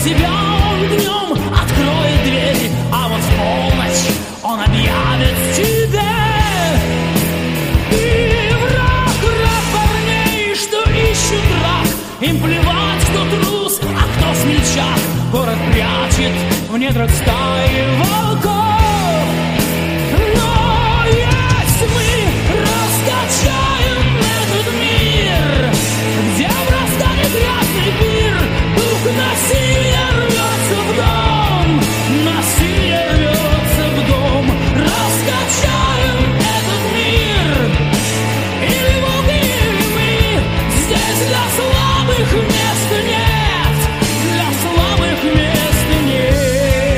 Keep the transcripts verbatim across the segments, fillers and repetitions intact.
себя он днем откроет дверь, а вот в полночь он объявит тебе. И враг, враг парней, что ищут драк, им плевать, кто трус, а кто смельчак. Город прячет в недрах стаи волков. Но если мы раскачаем этот мир, где врастает грязный пир, дух насилия рвется в дом, насилие рвется в дом. Раскачаем этот мир, или волки, или мы, здесь для слабых места нет, для слабых места нет.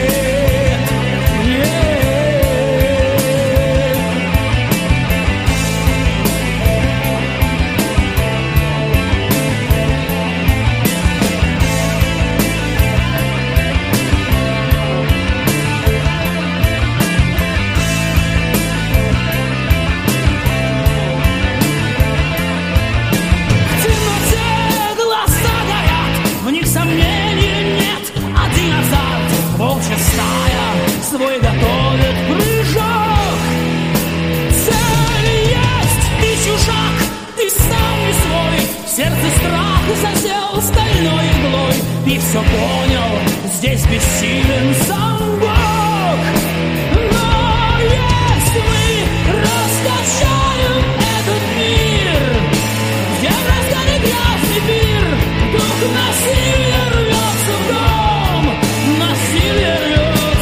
Свой готовит прыжок. Цель есть, ты чужак, ты сам не свой. В сердце страх засел стальной иглой. Ты все понял, здесь бессилен сам Бог. Но если мы раскачаем этот мир, где в разгаре грязный пир, дух насилия рвется в дом, насилие рвется.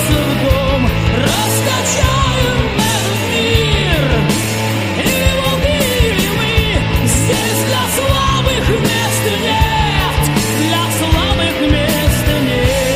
Раскачаем этот мир, или волки, или мы, здесь для слабых места нет, для слабых места нет.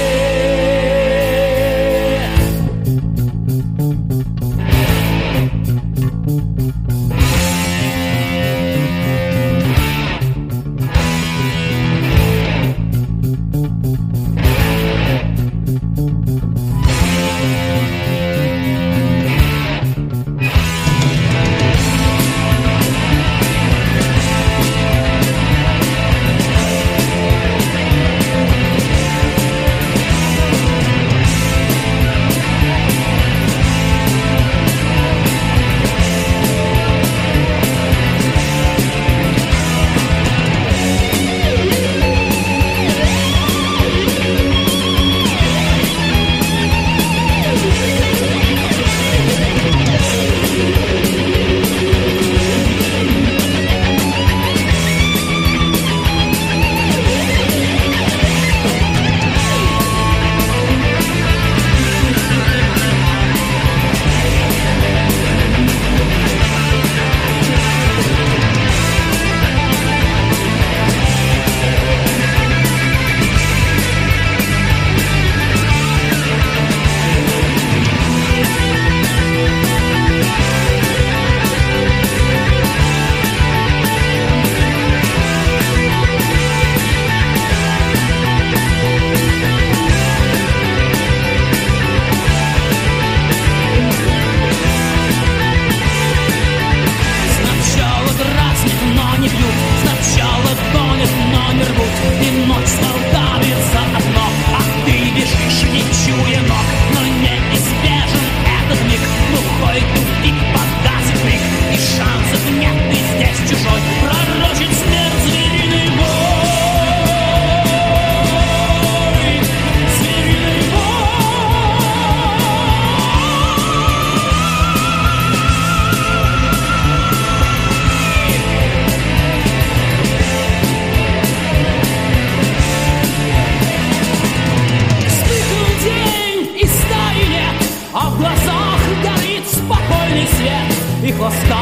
Их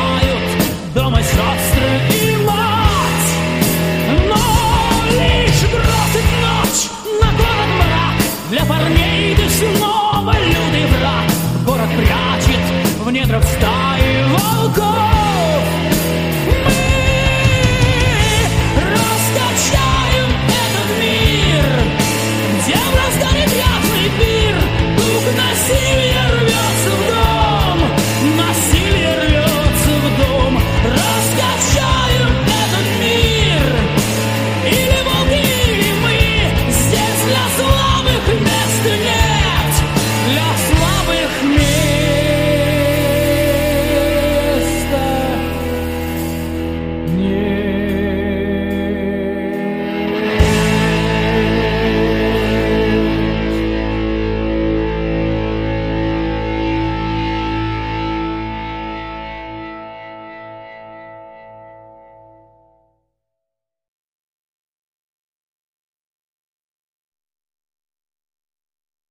ласкают дома сестры и мать. Но лишь бросит ночь на город мрак. Для парней ты снова лютый враг. Город прячет в недрах стаи волков.